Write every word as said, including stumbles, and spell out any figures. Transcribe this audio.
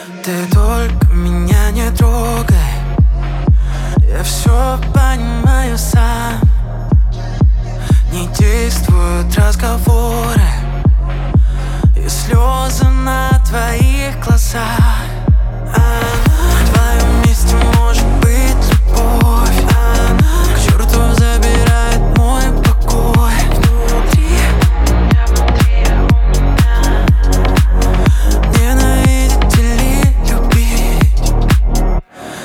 Ты только меня не трогай, я все понимаю сам. Не действуют разговоры и слезы на твоих глазах.